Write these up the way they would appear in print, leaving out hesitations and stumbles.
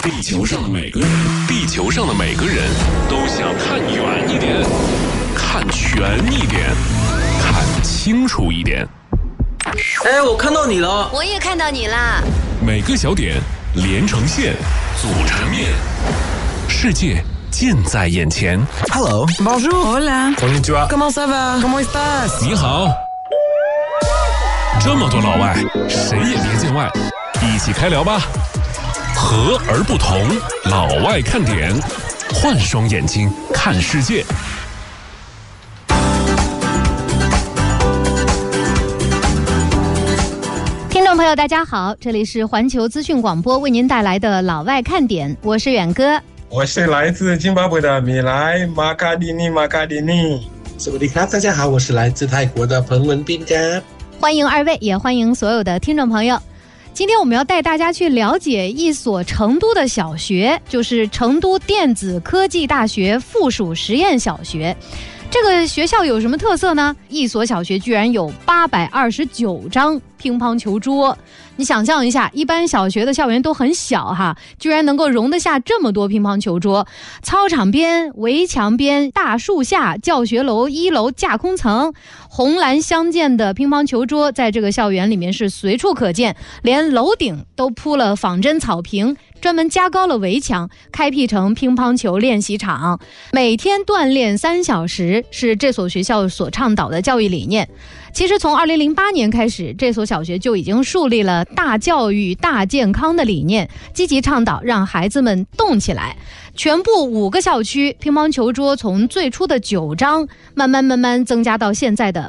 地球上的每个人都想看远一点，看全一点，看清楚一点。 哎，我看到你了。 我也看到你啦。 每个小点连成线，组成面，世界近在眼前。 Hello, bonjour, hola, Konnichiwa, comment ça va, comment estás？ 你好。这么多老外，谁也别见外，一起开聊吧。和而不同，老外看点，换双眼睛看世界。 听众朋友大家好，这里是环球资讯广播为您带来的老外看点，我是远哥。 我是来自津巴布韦的米莱马卡迪尼。 สวัสดีครับ大家好，我是来自泰国的彭文斌ครับ。 欢迎二位，也欢迎所有的听众朋友。今天我们要带大家去了解一所成都的小学，就是成都电子科技大学附属实验小学。这个学校有什么特色呢？一所小学居然有829张乒乓球桌。你想象一下，一般小学的校园都很小哈，居然能够容得下这么多乒乓球桌。操场边、围墙边、大树下、教学楼1楼架空层，红蓝相间的乒乓球桌在这个校园里面是随处可见，连楼顶都铺了仿真草坪，专门加高了围墙，开辟成乒乓球练习场。每天锻炼3小时是这所学校所倡导的教育理念。其实从2008年开始，这所小学就已经树立了大教育大健康的理念，积极倡导让孩子们动起来。全部5个校区乒乓球桌从最初的9张慢慢增加到现在的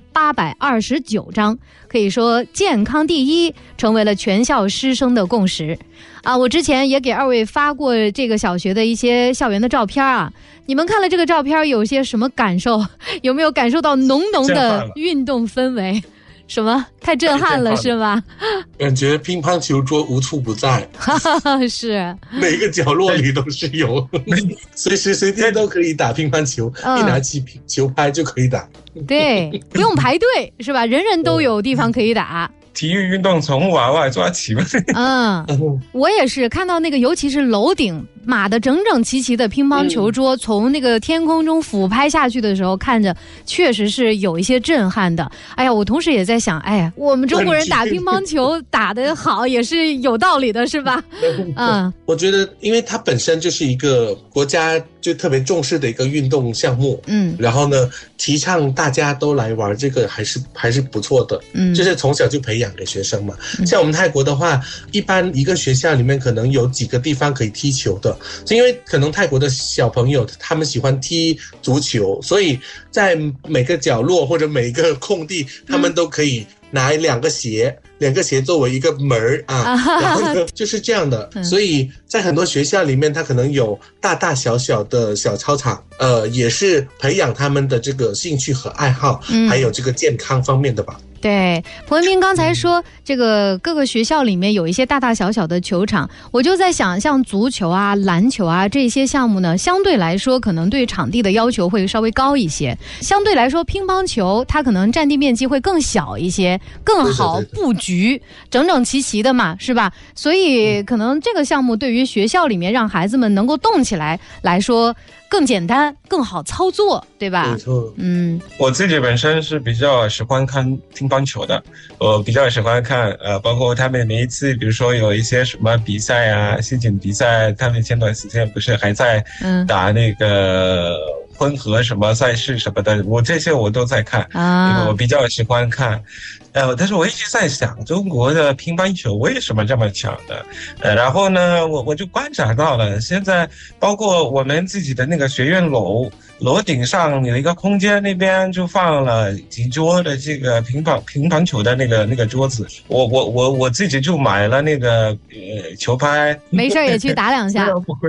829张，可以说健康第一成为了全校师生的共识啊！我之前也给二位发过这个小学的一些校园的照片啊，你们看了这个照片有些什么感受？有没有感受到浓浓的运动氛围？什么？太震撼了是吧？ 感觉乒乓球桌无处不在， 是每个角落里都是有，随时随地都可以打乒乓球，一拿起球拍就可以打。 对，不用排队是吧？人人都有地方可以打。 体育运动从娃娃抓起嘛。 我也是看到那个，尤其是楼顶码得整整齐齐的乒乓球桌，从那个天空中俯拍下去的时候，看着确实是有一些震撼的。哎呀，我同时也在想，哎呀，我们中国人打乒乓球打得好也是有道理的，是吧？ 我觉得，因为它本身就是一个国家就特别重视的一个运动项目，然后呢，提倡大家都来玩这个还是不错的，就是从小就培养给学生嘛。像我们泰国的话，一般一个学校里面可能有几个地方可以踢球的，是因为可能泰国的小朋友他们喜欢踢足球，所以在每个角落或者每一个空地，他们都可以拿两个鞋作为一个门啊，然后呢就是这样的。所以在很多学校里面，它可能有大大小小的小操场，也是培养他们的这个兴趣和爱好，还有这个健康方面的吧。 对，彭文斌刚才说这个各个学校里面有一些大大小小的球场，我就在想，像足球啊、篮球啊这些项目呢，相对来说可能对场地的要求会稍微高一些，相对来说乒乓球它可能占地面积会更小一些，更好布局，整整齐齐的嘛，是吧？所以可能这个项目对于学校里面让孩子们能够动起来来说更简单更好操作，对吧？ 没错。 我自己本身是比较喜欢看乒乓球的，我比较喜欢看包括他们每一次比如说有一些什么比赛啊，世锦比赛，他们前段时间不是还在打那个混合什么赛事什么的，我这些我都在看，因为我比较喜欢看。但是我一直在想，中国的乒乓球为什么这么强的？然后呢，我就观察到了，现在包括我们自己的那个学院楼顶上有一个空间，那边就放了几桌的这个乒乓球的那个桌子。我自己就买了那个球拍， 没事也去打两下。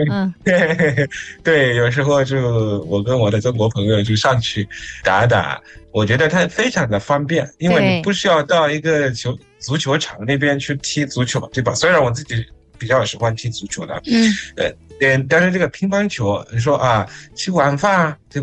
对，有时候就我跟我的中国朋友就上去打打。我觉得它非常的方便，因为你不需要到一个足球场那边去踢足球，对吧？虽然我自己比较喜欢踢足球的，但是这个乒乓球，你说啊，吃晚饭对吧？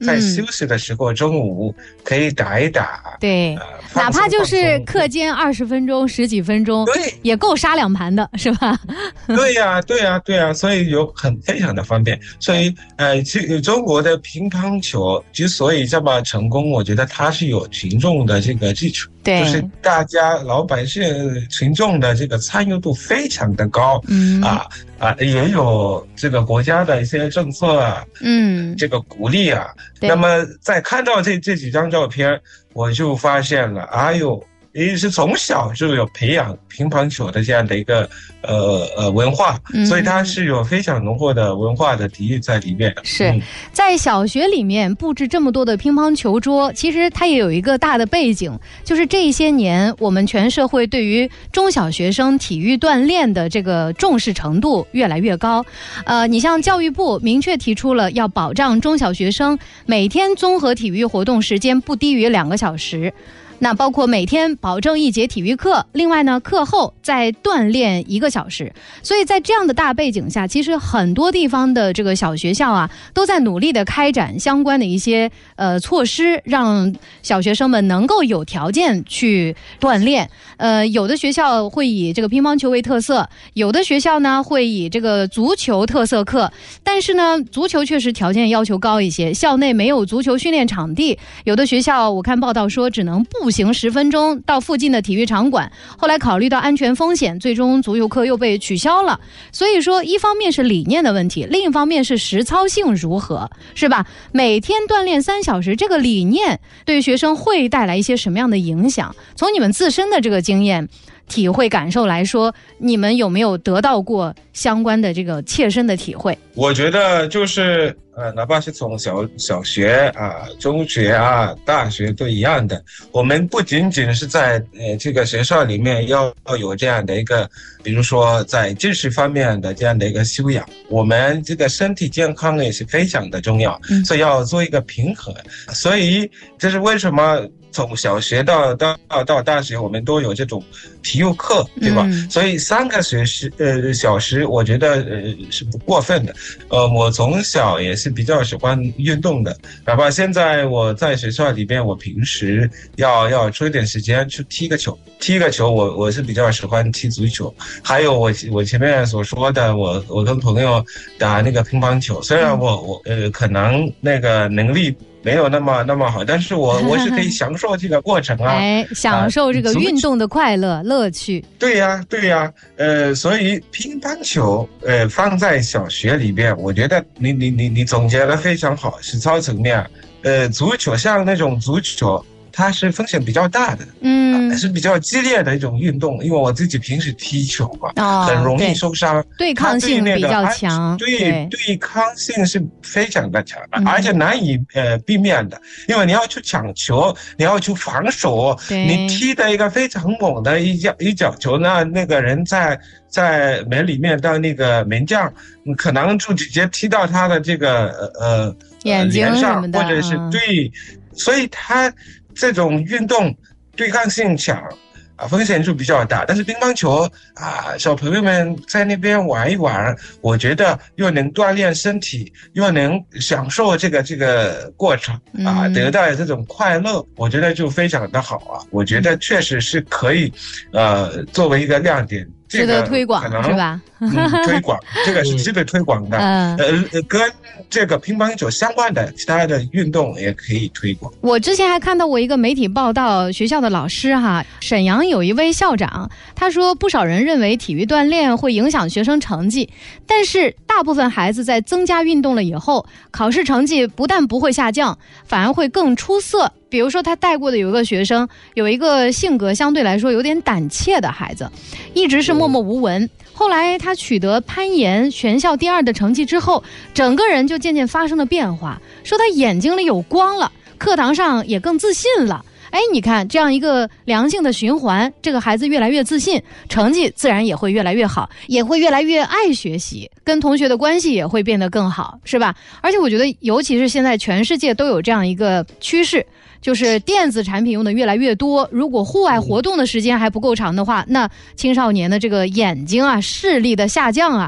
在休息的时候，中午可以打一打。 对，哪怕就是课间20分钟、10几分钟， 对， 也够杀2盘的，是吧？ 对呀，所以非常的方便。所以中国的乒乓球之所以这么成功，我觉得它是有群众的这个基础。 对， 就是大家老百姓群众的这个参与度非常的高，也有这个国家的一些政策啊，这个鼓励啊。那么在看到这几张照片，我就发现了，也是从小就有培养乒乓球的这样的一个文化，所以它是有非常浓厚的文化的底蕴在里面的。 是在小学里面布置这么多的乒乓球桌，其实它也有一个大的背景，就是这些年我们全社会对于中小学生体育锻炼的这个重视程度越来越高。你像教育部明确提出了要保障中小学生每天综合体育活动时间不低于2个小时。那包括每天保证1节体育课，另外呢，课后再锻炼1个小时。所以在这样的大背景下，其实很多地方的这个小学校啊，都在努力的开展相关的一些措施，让小学生们能够有条件去锻炼。有的学校会以这个乒乓球为特色，有的学校呢会以这个足球特色课。但是呢，足球确实条件要求高一些，校内没有足球训练场地，有的学校我看报道说只能步行10分钟到附近的体育场馆，后来考虑到安全风险，最终足球课又被取消了。所以说一方面是理念的问题，另一方面是实操性如何，是吧？每天锻炼3小时，这个理念对学生会带来一些什么样的影响？从你们自身的这个经验体会感受来说，你们有没有得到过相关的这个切身的体会？ 我觉得就是哪怕是从小学啊、中学啊、大学都一样的，我们不仅仅是在这个学校里面要有这样的一个，比如说在知识方面的这样的一个修养，我们这个身体健康也是非常的重要，所以要做一个平衡。所以这是为什么从小学到大学，我们都有这种体育课，对吧？所以3个小时，我觉得是不过分的。我从小也是比较喜欢运动的，哪怕现在我在学校里边，我平时要抽一点时间去踢个球。我是比较喜欢踢足球，还有我前面所说的，我跟朋友打那个乒乓球。虽然我可能那个能力没有那么好，但是我是可以享受这个过程啊， 享受这个运动的快乐乐趣。 对呀，所以乒乓球放在小学里边，我觉得你总结得非常好，实操层面，足球像那种足球，它是风险比较大的，是比较激烈的一种运动，因为我自己平时踢球嘛，很容易受伤， 对抗性比较强， 对抗性是非常的强的，而且难以避免的，因为你要去抢球，你要去防守，你踢的一个非常猛的一脚球，那个人在门里面的那个门将，可能就直接踢到他的这个眼睛脸上， 什么的， 或者是对，所以他这种运动对抗性强风险就比较大。但是乒乓球小朋友们在那边玩一玩，我觉得又能锻炼身体，又能享受这个过程得到这种快乐，我觉得就非常的好我觉得确实是可以作为一个亮点， 值得推广，是吧？ 推广这个是值得推广的。跟这个乒乓球相关的其他的运动也可以推广。 我之前还看到过一个媒体报道，学校的老师沈阳有一位校长，他说不少人认为体育锻炼会影响学生成绩，但是大部分孩子在增加运动了以后，考试成绩不但不会下降，反而会更出色。比如说他带过的有一个学生，有一个性格相对来说有点胆怯的孩子，一直是默默无闻，后来他取得攀岩全校第2的成绩之后，整个人就渐渐发生了变化，说他眼睛里有光了，课堂上也更自信了。你看这样一个良性的循环，这个孩子越来越自信，成绩自然也会越来越好，也会越来越爱学习，跟同学的关系也会变得更好，是吧？而且我觉得尤其是现在全世界都有这样一个趋势，就是电子产品用的越来越多，如果户外活动的时间还不够长的话，那青少年的这个眼睛视力的下降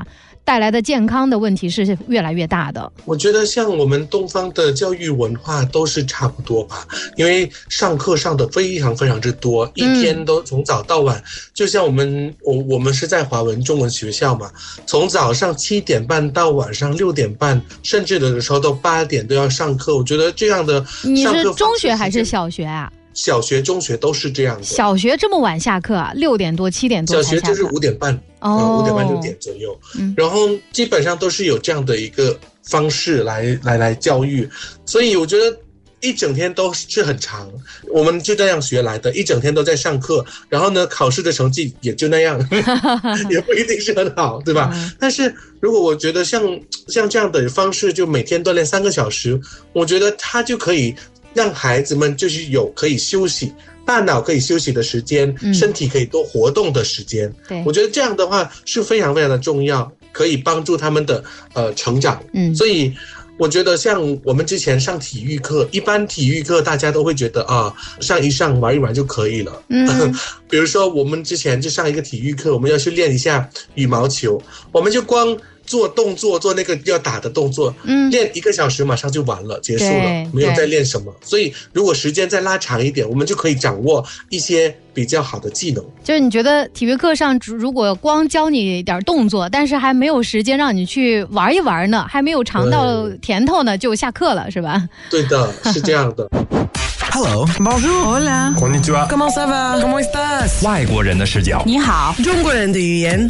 带来的健康的问题是越来越大的。 我觉得像我们东方的教育文化都是差不多吧，因为上课上的非常非常之多，一天都从早到晚，就像我们是在华文中文学校嘛，从早上7点半到晚上6点半，甚至有的时候都8点都要上课。我觉得这样的上课， 你是中学还是小学啊？ 小学、中学都是这样的。 小学这么晚下课啊？6点多、7点多才下课。 小学就是5点半，5点半6点左右。然后基本上都是有这样的一个方式来教育，所以我觉得一整天都是很长。我们就这样学来的，一整天都在上课，然后呢，考试的成绩也就那样，也不一定是很好，对吧？但是如果我觉得像这样的方式，就每天锻炼3个小时，我觉得他就可以让孩子们就是有可以休息，大脑可以休息的时间，身体可以多活动的时间。对，我觉得这样的话是非常非常的重要，可以帮助他们的成长。所以我觉得像我们之前上体育课，一般体育课大家都会觉得上一上玩一玩就可以了。比如说我们之前就上一个体育课，我们要去练一下羽毛球，我们就光做动作，做那个要打的动作，练1个小时马上就完了，结束了，没有再练什么。所以如果时间再拉长一点，我们就可以掌握一些比较好的技能。 就是你觉得体育课上如果光教你点动作，但是还没有时间让你去玩一玩呢，还没有尝到甜头呢，就下课了，是吧？ 对的，是这样的。 Hello, bonjour, hola, konnichiwa, comment ça va, comment estás？ 外国人的视角， 你好， 中国人的语言。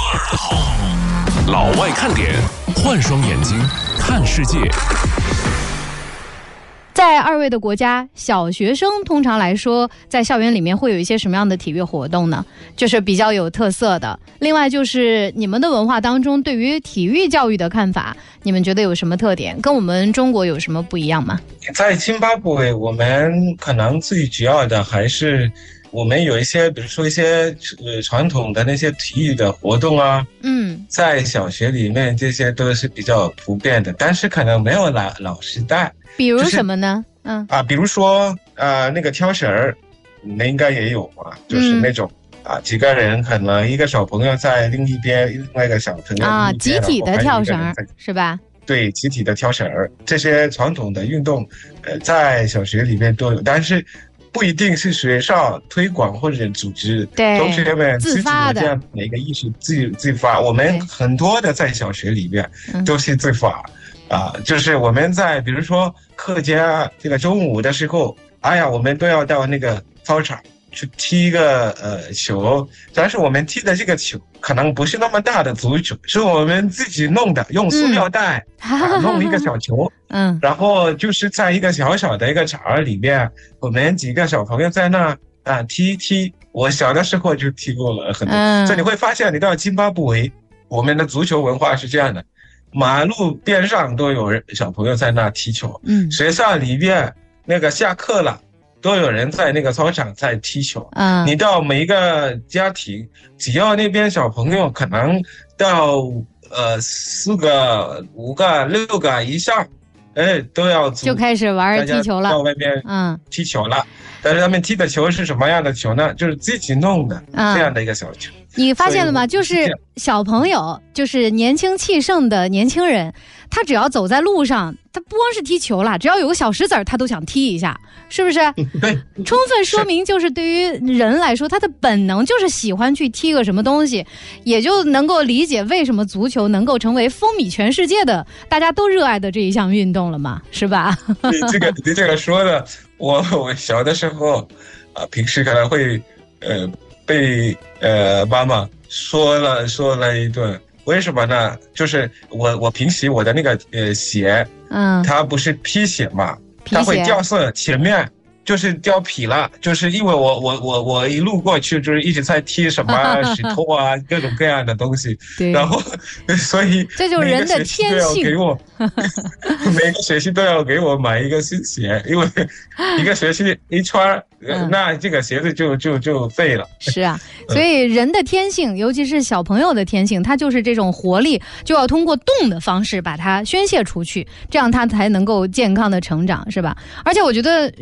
老外看点，换双眼睛看世界。 在2位的国家，小学生通常来说在校园里面会有一些什么样的体育活动呢？就是比较有特色的。另外就是你们的文化当中对于体育教育的看法，你们觉得有什么特点？跟我们中国有什么不一样吗？ 在津巴布韦，我们可能最主要的还是我们有一些，比如说一些传统的那些体育的活动啊，在小学里面这些都是比较普遍的，但是可能没有老师带。 比如什么呢？ 比如说那个跳绳儿，你们应该也有吧？就是那种几个人，可能一个小朋友在另一边，另外一个小朋友集体的跳绳是吧？ 对，集体的跳绳儿，这些传统的运动，在小学里面都有，但是不一定是学校推广或者组织，同学们自己的这样的一个意识自发。我们很多的在小学里面都是自发。就是我们在比如说课间这个中午的时候，我们都要到那个操场去踢一个球，但是我们踢的这个球可能不是那么大的足球，是我们自己弄的，用塑料袋弄一个小球，然后就是在一个小小的一个场里面，我们几个小朋友在那踢。我小的时候就踢过了很多，所以你会发现，你到津巴布韦，我们的足球文化是这样的。马路边上都有小朋友在那踢球，学校里面那个下课了，都有人在那个操场在踢球。你到每一个家庭，只要那边小朋友可能到4个、5个、6个以上，都要就开始玩踢球了， 到外面踢球了。但是他们踢的球是什么样的球呢？就是自己弄的这样的一个小球。 你发现了吗？就是小朋友，就是年轻气盛的年轻人，他只要走在路上，他不光是踢球了，只要有个小石子儿，他都想踢一下，是不是？ 对， 充分说明就是对于人来说，他的本能就是喜欢去踢个什么东西，也就能够理解为什么足球能够成为风靡全世界的大家都热爱的这一项运动了嘛，是吧？ 你这个说的，我小的时候平时可能会被妈妈说了一顿，为什么呢？就是我平时我的那个鞋，它不是皮鞋嘛，它会掉色，前面就是掉皮了，就是因为我一路过去就是一直在踢什么石头啊各种各样的东西，然后所以这就是人的天性， 每个学期都要给我买一个新鞋，因为一个学期一穿那这个鞋子就废了。 是啊，所以人的天性，尤其是小朋友的天性，他就是这种活力就要通过动的方式把它宣泄出去，这样他才能够健康的成长，是吧？而且我觉得学校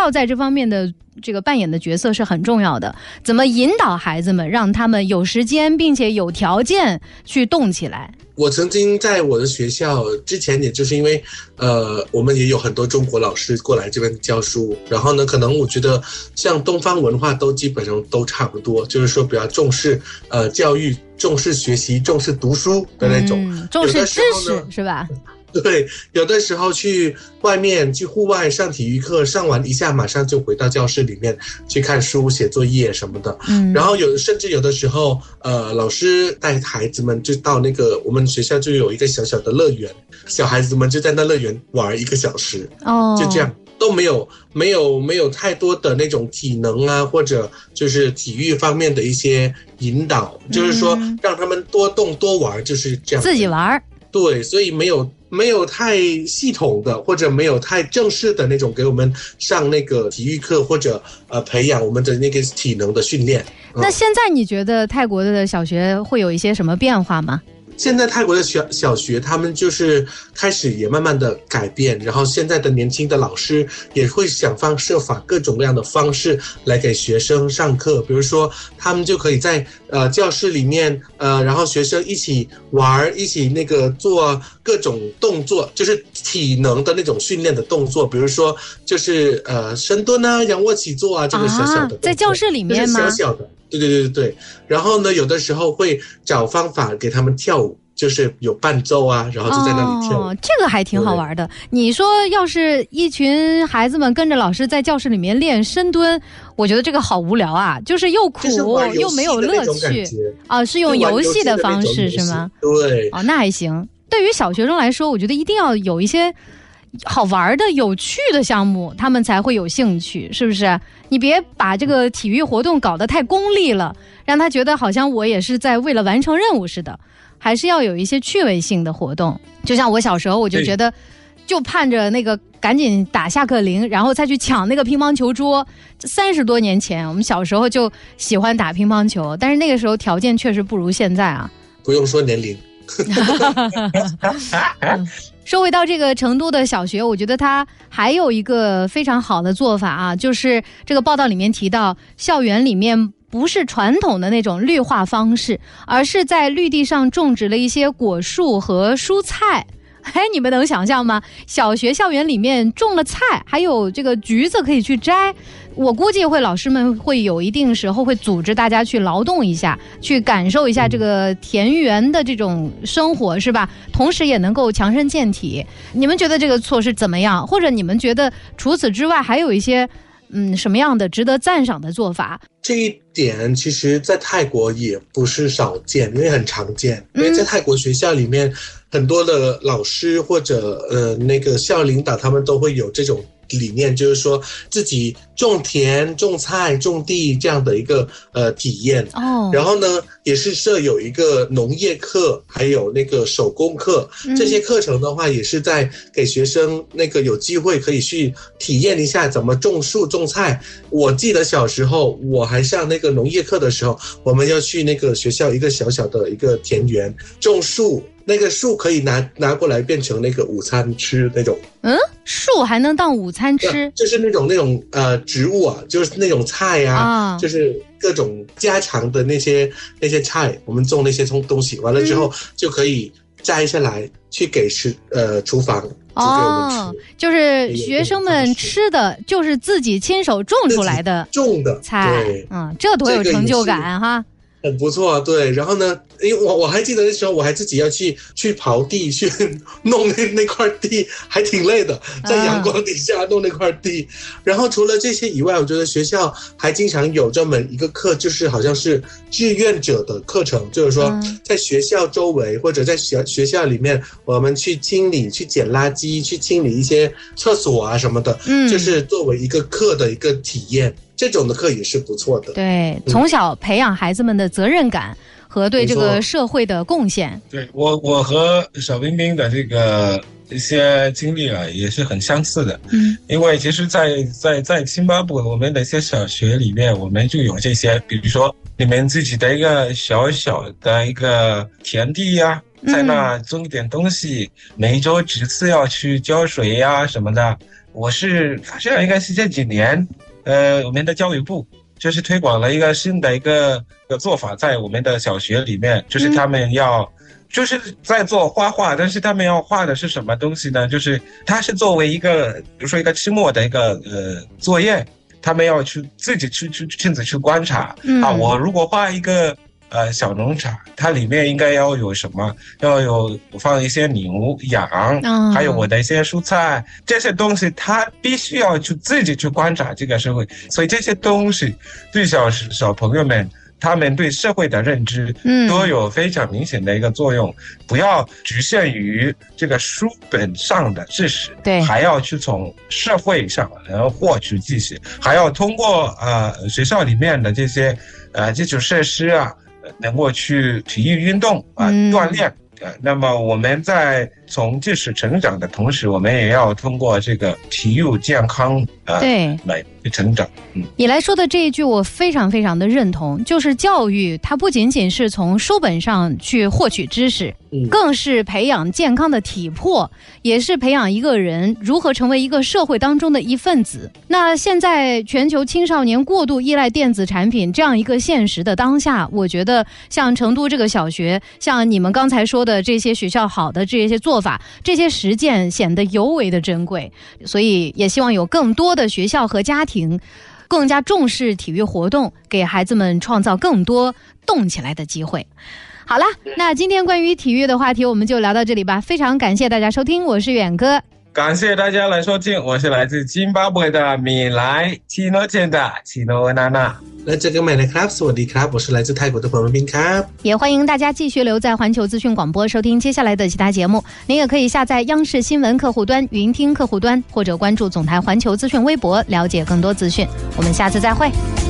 校在这方面的这个扮演的角色是很重要的，怎么引导孩子们，让他们有时间并且有条件去动起来。 我曾经在我的学校之前，也就是因为我们也有很多中国老师过来这边教书，然后呢可能我觉得像东方文化都基本上都差不多，就是说比较重视教育，重视学习，重视读书的那种， 重视知识是吧？ 对，有的时候去外面去户外上体育课，上完一下马上就回到教室里面去看书写作业什么的。然后甚至有的时候老师带孩子们就到那个我们学校就有一个小小的乐园，小孩子们就在那乐园玩1个小时，就这样，都没有太多的那种体能啊，或者就是体育方面的一些引导，就是说让他们多动多玩，就是这样自己玩。 对，所以没有太系统的，或者没有太正式的那种给我们上那个体育课，或者培养我们的那个体能的训练。 那现在你觉得泰国的小学会有一些什么变化吗？ 现在泰国的小学他们就是开始也慢慢的改变，然后现在的年轻的老师也会想方设法各种各样的方式来给学生上课，比如说他们就可以在教室里面然后学生一起玩，一起那个做各种动作，就是体能的那种训练的动作，比如说就是深蹲啊，仰卧起坐啊，这个小小的在教室里面吗？ 小小的，对。然后呢，有的时候会找方法给他们跳舞，就是有伴奏啊，然后就在那里跳舞。 这个还挺好玩的。你说要是一群孩子们跟着老师在教室里面练深蹲，我觉得这个好无聊啊，就是又苦又没有乐趣啊，是用游戏的方式是吗？ 对。 那还行。对于小学生来说，我觉得一定要有一些好玩的有趣的项目，他们才会有兴趣，是不是？你别把这个体育活动搞得太功利了，让他觉得好像我也是在为了完成任务似的，还是要有一些趣味性的活动。就像我小时候，我就觉得就盼着那个赶紧打下课铃，然后再去抢那个乒乓球桌。30多年前我们小时候就喜欢打乒乓球，但是那个时候条件确实不如现在啊。 不用说年龄。 说回到这个成都的小学，我觉得它还有一个非常好的做法啊，就是这个报道里面提到，校园里面不是传统的那种绿化方式，而是在绿地上种植了一些果树和蔬菜。你们能想象吗？小学校园里面种了菜，还有这个橘子可以去摘。我估计老师们会有一定时候会组织大家去劳动一下，去感受一下这个田园的这种生活，是吧？同时也能够强身健体。你们觉得这个措施怎么样？或者你们觉得除此之外还有一些什么样的值得赞赏的做法？ 这一点其实在泰国也不是少见，因为很常见。因为在泰国学校里面，很多的老师或者那个校领导他们都会有这种理念，就是说自己种田、种菜、种地这样的一个体验。然后呢，也是设有一个农业课，还有那个手工课。这些课程的话，也是在给学生那个有机会可以去体验一下怎么种树、种菜。我记得小时候我还上那个农业课的时候，我们要去那个学校一个小小的一个田园种树。那个树可以拿过来变成那个午餐吃那种。 树还能当午餐吃？就是那种植物啊，就是那种菜啊，就是各种家常的那些菜，我们种那些东西，完了之后就可以摘下来去给厨房煮给我们吃。 就是学生们吃的就是自己亲手种出来的种的菜。这多有成就感哈。 很不错，对。然后呢，因为我还记得那时候我还自己要去刨地，去弄那块地，还挺累的，在阳光底下弄那块地。然后除了这些以外，我觉得学校还经常有专门一个课，就是好像是志愿者的课程，就是说在学校周围或者在学校里面，我们去清理、去捡垃圾、去清理一些厕所啊什么的，就是作为一个课的一个体验。这种的课也是不错的。 对，从小培养孩子们的责任感和对这个社会的贡献。 对，我和小冰冰的这个一些经历啊，也是很相似的。因为其实在津巴布我们的一些小学里面，我们就有这些，比如说你们自己的一个小小的一个田地呀，在那种一点东西，每一周几次要去浇水呀什么的。 我是发现应该是这几年，我们的教育部就是推广了一个新的一个做法，在我们的小学里面，就是他们就是在做画画，但是他们要画的是什么东西呢？就是它是作为一个，比如说一个期末的一个作业，他们要去自己去亲自去观察我如果画一个小农场，它里面应该要有什么？要有放一些牛羊，还有我的一些蔬菜，这些东西它必须要去自己去观察这个社会，所以这些东西对小朋友们。他们对社会的认知都有非常明显的一个作用，不要局限于这个书本上的知识， 对， 还要去从社会上然后获取知识，还要通过学校里面的这些基础设施能够去体育运动锻炼。那么我们在从知识成长的同时，我们也要通过这个体育健康对来成长。 你来说的这一句我非常非常的认同，就是教育它不仅仅是从书本上去获取知识，更是培养健康的体魄，也是培养一个人如何成为一个社会当中的一份子。那现在全球青少年过度依赖电子产品这样一个现实的当下，我觉得像成都这个小学，像你们刚才说的这些学校好的这些做法，这些实践显得尤为的珍贵，所以也希望有更多的学校和家庭更加重视体育活动，给孩子们创造更多动起来的机会。好了，那今天关于体育的话题我们就聊到这里吧，非常感谢大家收听，我是远哥。 感谢大家来收听，我是来自津巴布韦的米莱奇诺健的奇诺娜娜。 และเจอกันใหม่นะครับสวัสดีครับ我是来自泰国的黄文斌ครับ也欢迎大家继续留在环球资讯广播收听接下来的其他节目，您也可以下载央视新闻客户端、云听客户端，或者关注总台环球资讯微博了解更多资讯。我们下次再会。